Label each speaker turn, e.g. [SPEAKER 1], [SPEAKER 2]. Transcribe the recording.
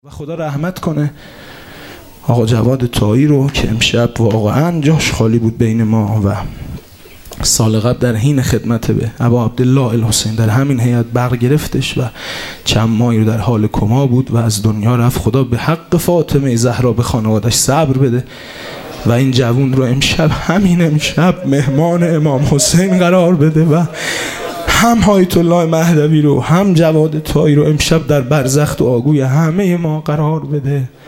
[SPEAKER 1] و خدا رحمت کنه آقا جواد طایی رو که امشب واقعا جاش خالی بود بین ما و سال قبل در حین خدمت به ابا عبدالله الحسین در همین هیئت برق گرفتش و چند ماهی رو در حال کما بود و از دنیا رفت. خدا به حق فاطمه زهرا به خانوادش صبر بده و این جوون رو همین امشب مهمان امام حسین قرار بده و هم آیت الله مهدوی رو هم جواد طایی رو امشب در برزخ و آگوی همه ما قرار بده.